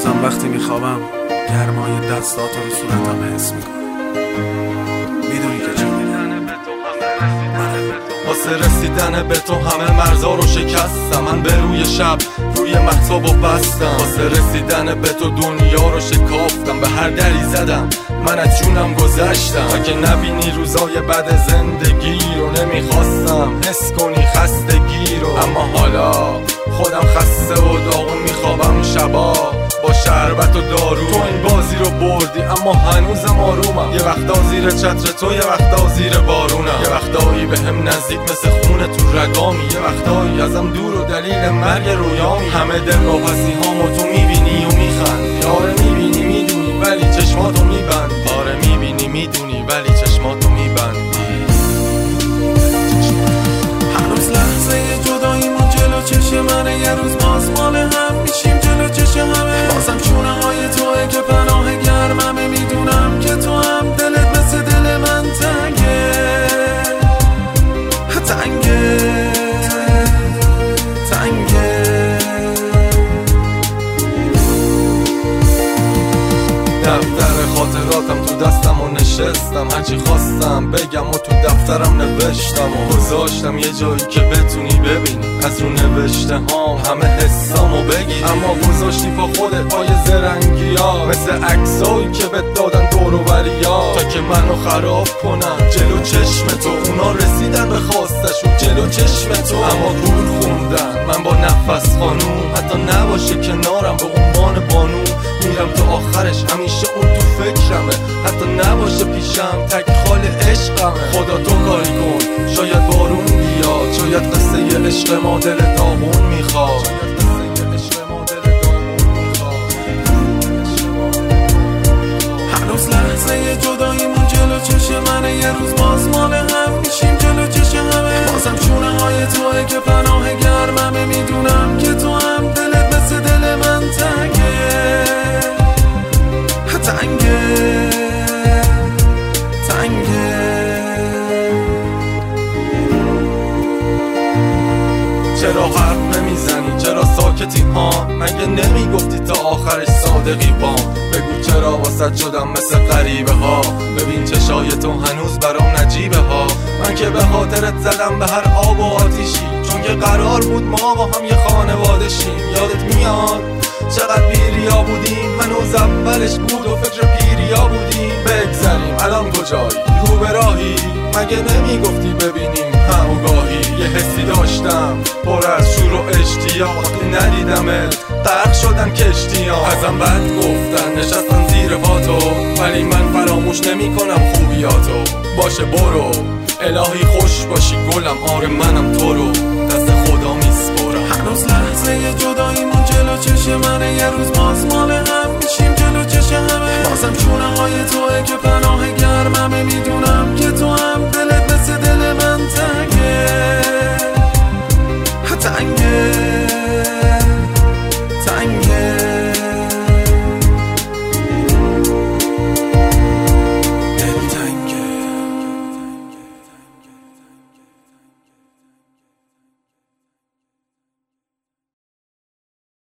هنوزم وقتی میخوابم گرمای دستاتو رو صورتم حس میکنم. میدونی که چه واسه رسیدن به تو همه مرزا رو شکستم. من به روی شب روی مهتاب و بستم. واسه رسیدن به تو دنیا رو شکافتم. به هر دری زدم من از جونم گذشتم. تا که نبینی روزای بد زندگی رو نمیخواستم حس کنی خستگی رو. اما حالا خودم خسته و داغون میخوابم شبا با شربت و دارو. تو این بازی رو بردی اما هنوزم آرومم. یه وقتا زیر چتر تو، یه وقتا زیر بارونم. یه وقتایی به هم نزدیک مثل خونه تو رگامی. یه وقتایی ازم دور و دلیل مرگ رویامی. همه دلواپسی هامو تو میبینی و میخندی. آره میبینی میدونی ولی چشماتو میبندی. آره میبینی میدونی ولی چشماتو میبندی. هنوز لحظه جداییمون جلو چشم منه. یه روز باز مال هم میشیم جلو چشم همه. بازم چونه های توه که پناه گرممه. میدونم که تو هم دلت مثل دل من تنگه تنگه تنگه. دفتر خاطراتم تو دستم و نشستم. هرچی خواستم بگم و تو دفترم نوشتم و گذاشتم یه جایی که بتونی ببینی از رو نوشته هام همه حسامو بگی. اما گذاشتی پا خودت پای زرنگی ها مثل عکسایی که بهت دادن دور و بریا تا که منو خراب کنن جلو چشم تو. اونا رسیدن به خواستشون جلو چشم تو اما گول خوندن. من با نفس خانوم حتی نباشه کنارم به عنوان بانو میرم تا آخرش همیشه اون تو فکرمه. حتی نباشه پیشم تک خال عشقمه. خدا تو کاری کن شاید بارون بیاد. شاید قصه عشق ما دل داغون میخواد. هنوز لحظه جداییمون جلو چشم منه. یه روز باز مال هم میشیم جلو چشم همه. بازم چونه های توه که پناه گرممه. میدونم که تو هم دلت مثل دل من تنگه تنگه تنگه. چرا حرف نمیزنی؟ چرا ساکتی ها؟ مگه نمیگفتی تا آخرش صادقی بام؟ بگو چرا واسه شدم مثل غریبه ها؟ ببین چشای تو هنوز برام نجیبه ها. من که به خاطرت زدم به هر آب و آتیشی چون که قرار بود ما با هم یه خانواده شیم. یادت میاد چقدر بیریا بودیم؟ هنوز اولش بود و فکر پیریا بودیم. بگذریم الان کجایی؟ رو به راهی؟ مگه نمیگفتی ببینیم هم و گاهی؟ یه حسی داشتم پر از شور و اشتیاق وقتی ندیدمت غرق شدن کشتیام. ازم بد گفتن نشستن زیر پاتو ولی من فراموش نمی کنم خوبیاتو. باشه برو الهی خوش باشی گلم. آره منم تو رو دست خدا میسپرم. هنوز لحظه جداییمون جلو چشم منه. یه روز باز مال هم میشیم جلو چشم همه. بازم چونه های توه که پناه